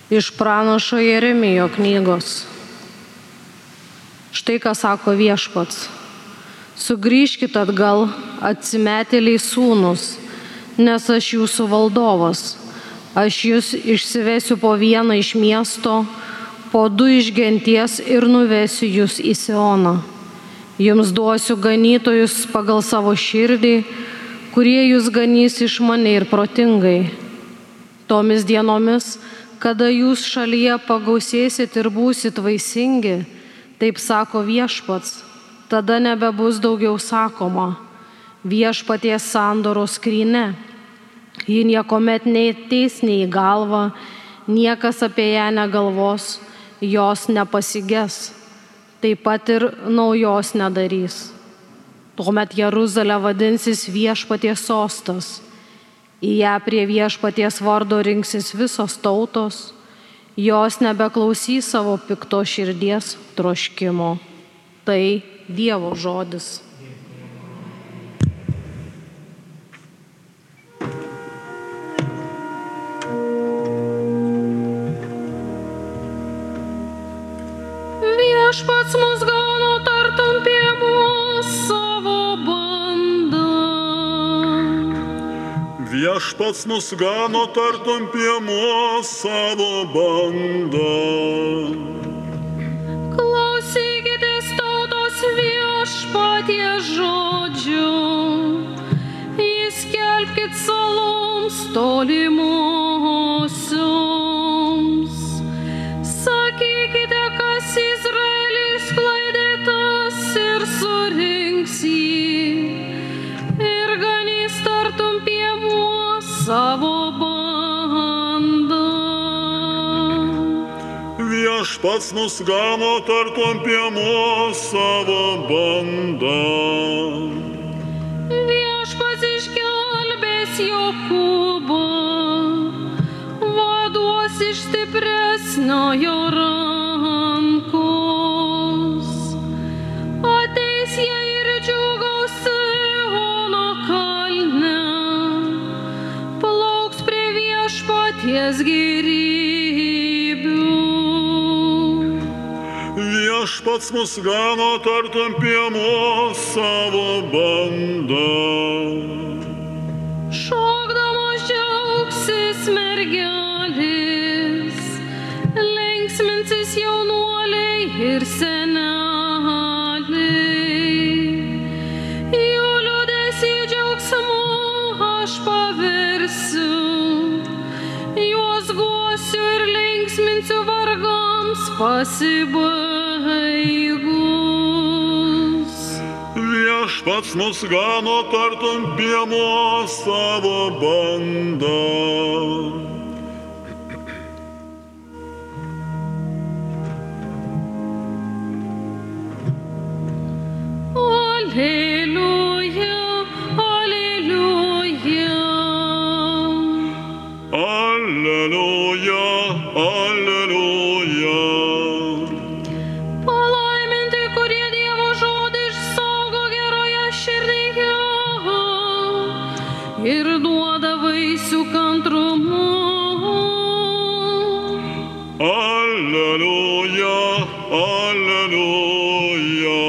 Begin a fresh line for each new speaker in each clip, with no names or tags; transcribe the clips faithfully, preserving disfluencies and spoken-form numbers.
Iš pranašo Jeremijo knygos. Štai ką sako Viešpats. Sugrįžkit atgal, atsimetėliai sūnus, nes aš jūsų valdovas. Aš jūs išsivesiu po vieną iš miesto, po du iš genties ir nuvesiu jūs į Sioną. Jums duosiu ganytojus pagal savo širdį, kurie jūs ganys išmaniai ir protingai. Tomis dienomis, kada jūs šalyje pagausėsit ir būsit vaisingi, taip sako Viešpats, tada nebebus daugiau sakoma, Viešpaties sandoros skrynia. Ji niekuomet neateis nei į galvą, niekas apie ją negalvos, jos nepasiges, taip pat ir naujos nedarys. Tuomet Jeruzalė vadinsis Viešpaties sostas. Į ją prie Viešpaties vardo rinksis visos tautos, jos nebeklausys savo pikto širdies troškimo. Tai Dievo žodis. Viešpats mus gano tartum piemuo savo bandą.
Viešpats mus gano tartum piemuo savo bandą.
Klausykitės tautos Viešpaties žodžių, įskelbkit saloms tolimosioms. Sakykite, kas Izraelis klaidėtas ir surinks jį, ir ganys tartum piemuo savo bandą.
Viešpats mus gano tartum piemuo savo bandą.
Viešpats išgelbės Jokūbą, vaduos iš stipresnio jo rankos. Ateis jie ir džiūgaus Siono kalne, plauks prie Viešpaties gėrybių.
Viešpats mus gano tartum piemuo savo bandą.
Šokdamos džiaugsis mergelės, linksminsis jaunuoliai ir seneliai. Jų liūdesį džiaugsmu aš paversiu, juos guosiu ir linksminsiu vargams pasibaigus.
Viešpats mus gano tartum piemuo savo bandą.
Aleliuja, aleliuja.
Alleluja, alleluja.
Palaiminti, kurie Dievo žodį išsaugo geroje širdyje ir duoda vaisių kantrumu.
Alleluja, alleluja.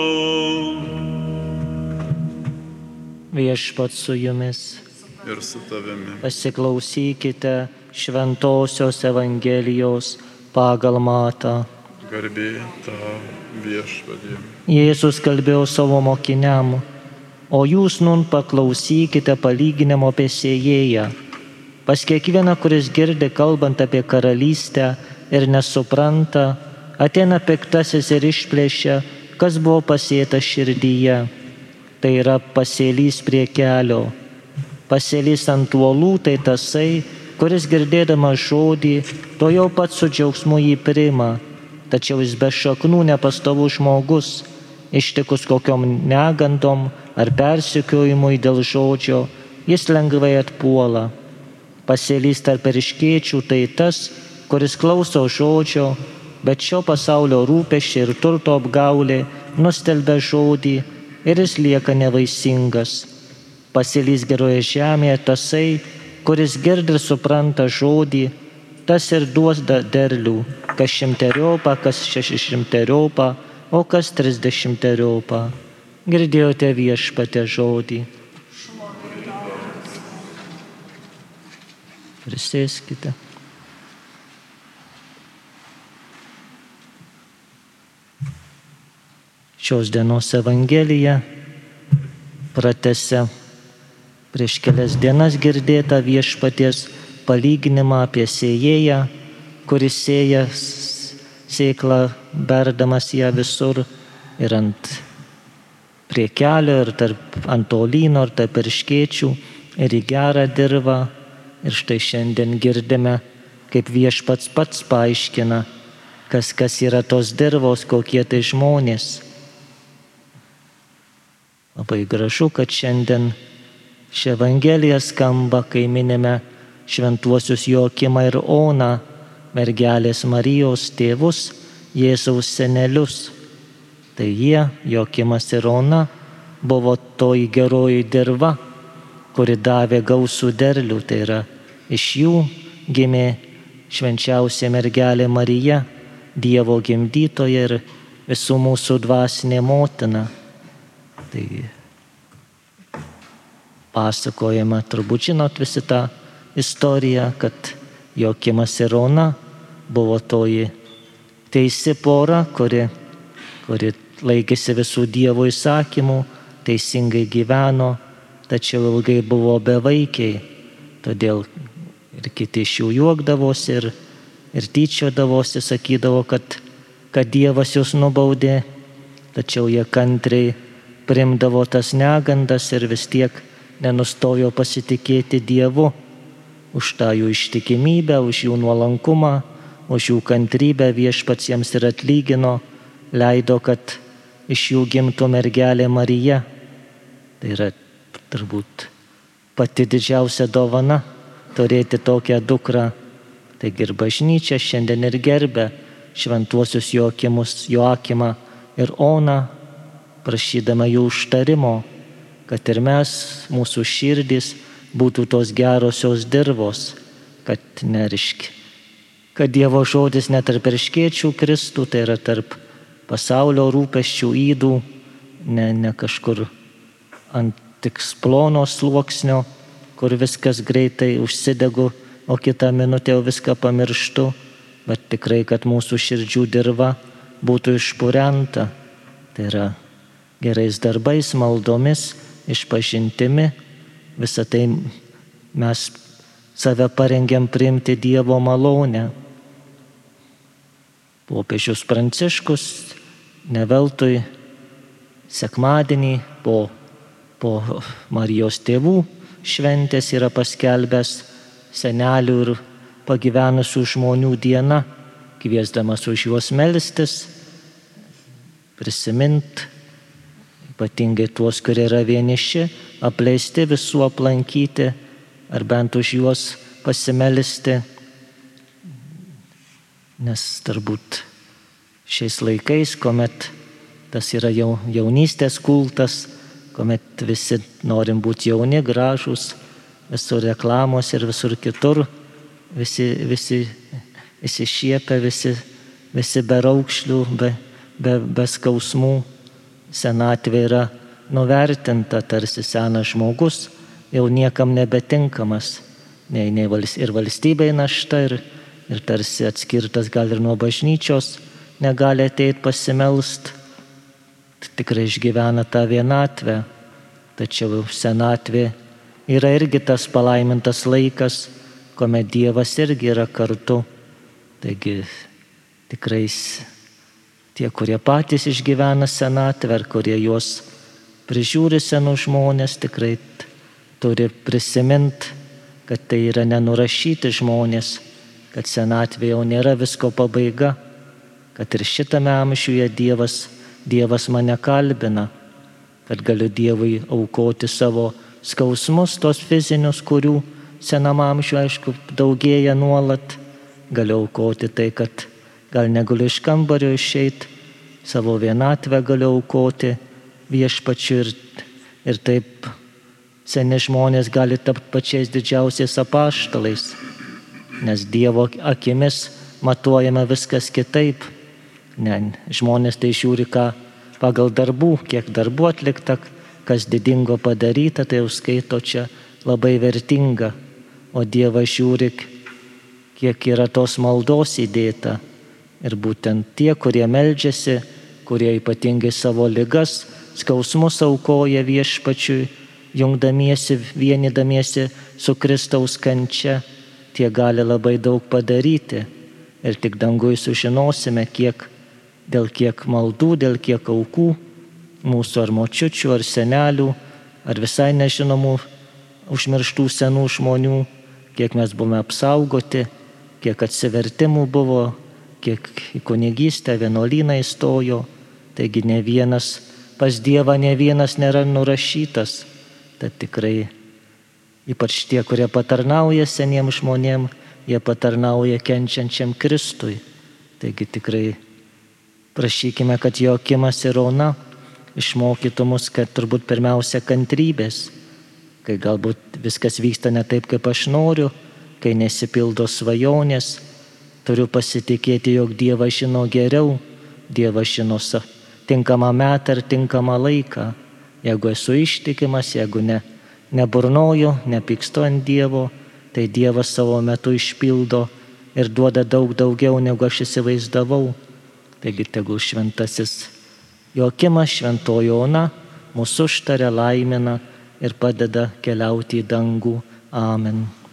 Viešpats su jumis.
Ir su tavimi.
Pasiklausykite Šventosios Evangelijos pagal Matą.
Garbė tau, Viešpatie.
Jėzus kalbėjo savo mokiniam, o jūs nun paklausykite palyginimo apie sėjėją. Pas kiekvieną, kuris girdi kalbant apie karalystę ir nesupranta, ateina piktasis ir išplėšia, kas buvo pasėta širdyje. Tai yra pasėlys prie kelio. Pasėlys ant uolų tai tasai, kuris girdėdamas žodį, to jau pats su džiaugsmu jį priima. Tačiau jis be šaknų nepastovus žmogus, ištikus kokiom negandom ar persekiojimui dėl žodžio, jis lengvai atpuola. Pasėlys tarp erškėčių tai tas, kuris klauso žodžio, bet šio pasaulio rūpesčiai ir turto apgaulė nustelbia žodį ir jis lieka nevaisingas. Pasėlys geroje žemėje tasai, kuris girdi ir supranta žodį, tas ir duos derlių, kas šimteriopą, kas šešišimteriopą, o kas trisdešimteriopą. Girdėjote Viešpaties žodį. Prisėskite. Šios dienos Evangelija pratęsia prieš kelias dienas girdėtą Viešpaties palyginimą apie sėjėją, kuris sėja sėklą, berdamas ją visur ir ant prie kelio, ir tarp ant olyno, ir tarp erškėčių, ir į gerą dirvą. Ir štai šiandien girdime, kaip Viešpats pats paaiškina, kas, kas yra tos dirvos, kokie tai žmonės. Labai gražu, kad šiandien ši Evangelija skamba, kai minime šventuosius Joakimą ir Oną, mergelės Marijos tėvus, Jėzaus senelius. Tai jie, Joakimas ir Ona, buvo toji geroji dirva, kuri davė gausų derlių. Tai yra, iš jų gimė švenčiausia mergelė Marija, Dievo gimdytoja ir visų mūsų dvasinė motina. Tai pasakojama, turbūt žinot visi tą istoriją, kad Joakimas ir Ona buvo toji teisi pora, kuri, kuri laikėsi visų Dievo įsakymų, teisingai gyveno, tačiau ilgai buvo bevaikiai. Todėl ir kiti iš jų juokdavosi ir, ir tyčiodavosi, sakydavo, kad, kad Dievas juos nubaudė, tačiau jie kantriai priimdavo tas negandas ir vis tiek nenustojo pasitikėti Dievu. Už tą jų ištikimybę, už jų nuolankumą, už jų kantrybę Viešpats jiems ir atlygino, leido, kad iš jų gimtų mergelė Marija. Tai yra turbūt pati didžiausia dovana turėti tokią dukrą. Taigi ir bažnyčia šiandien ir gerbia šventuosius Joakimus, Joakimą ir Oną, prašydama jų užtarimo, kad ir mes, mūsų širdys, būtų tos gerosios dirvos, kad neriški. Kad Dievo žodis net tarp erškėčių kristų, tai yra tarp pasaulio rūpesčių ydų, ne, ne kažkur ant tik plono sluoksnio, kur viskas greitai užsidegu, o kitą minutę jau viską pamirštu, bet tikrai, kad mūsų širdžių dirva būtų išpurenta. Tai yra gerais darbais, maldomis, išpažintimi. Visą tai mes save parengiam priimti Dievo malonę. Popiežius Pranciškus ne veltui sekmadienį po, po Marijos tėvų šventės yra paskelbęs senelių ir pagyvenusių žmonių diena, kviesdamas už juos melstis, prisimint, ypatingai tuos, kurie yra vieniši, apleisti, visų aplankyti, ar bent už juos pasimelisti. Nes turbūt šiais laikais, kuomet tas yra jau, jaunystės kultas, kuomet visi norim būti jauni, gražūs, visur reklamos ir visur kitur, visi, visi, visi šiepia, visi, visi be raukšlių, be, be, be skausmų. Senatvė yra nuvertinta, tarsi senas žmogus, jau niekam nebetinkamas, nei, nei valst, ir valstybei našta, ir, ir tarsi atskirtas gal ir nuo bažnyčios, negali ateiti pasimelst, tikrai išgyvena tą vienatvę, tačiau senatvė yra irgi tas palaimintas laikas, kuomet Dievas irgi yra kartu. Taigi tikrai tie, kurie patys išgyvena senatvę, ar kurie juos prižiūri senus žmonės, tikrai turi prisiminti, kad tai yra nenurašyti žmonės, kad senatvė jau nėra visko pabaiga, kad ir šitame amžiuje Dievas, Dievas mane kalbina, kad galiu Dievui aukoti savo skausmus, tos fizinius, kurių senam amžiuje, aišku, daugėja nuolat. Galiu aukoti tai, kad gal negaliu iš kambario išeiti, savo vienatvę galiu aukoti Viešpačiu ir, ir taip seni žmonės gali tapti pačiais didžiausiais apaštalais. nes Dievo akimis matuojama viskas kitaip. Ne, žmonės tai žiūri ką pagal darbų, kiek darbų atlikta, kas didingo padaryta, tai jau skaito čia labai vertinga. O Dievas žiūri, kiek yra tos maldos įdėta. Ir būtent tie, kurie meldžiasi, kurie ypatingai savo ligas, skausmus aukoja viešpačiui, jungdamiesi, vienydamiesi su Kristaus kančia, tie gali labai daug padaryti. Ir tik dangui sužinosime, kiek, dėl kiek maldų, dėl kiek aukų, mūsų ar močiučių, ar senelių, ar visai nežinomų užmirštų senų žmonių, kiek mes buvome apsaugoti, kiek atsivertimų buvo, kiek į kunigystę vienuolyną įstojo. Taigi ne vienas, pas Dievą ne vienas nėra nurašytas. Tad tikrai, ypač tie, kurie patarnauja seniems žmonėms, jie patarnauja kenčiančiam Kristui. Taigi tikrai prašykime, kad Joakimas ir Ona išmokytų mus, kad turbūt pirmiausia kantrybės, kai galbūt viskas vyksta ne taip, kaip aš noriu, kai nesipildo svajonės, turiu pasitikėti, jog Dievas žino geriau, Dievas žino tinkamą metą ir tinkamą laiką. Jeigu esu ištikimas, jeigu ne, neburnoju, nepykstu ant Dievo, tai Dievas savo metu išpildo ir duoda daug daugiau, negu aš įsivaizdavau. Taigi tegul šventasis Joakimas, šventoji Ona mūsų užtaria, laimina ir padeda keliauti į dangų. Amen.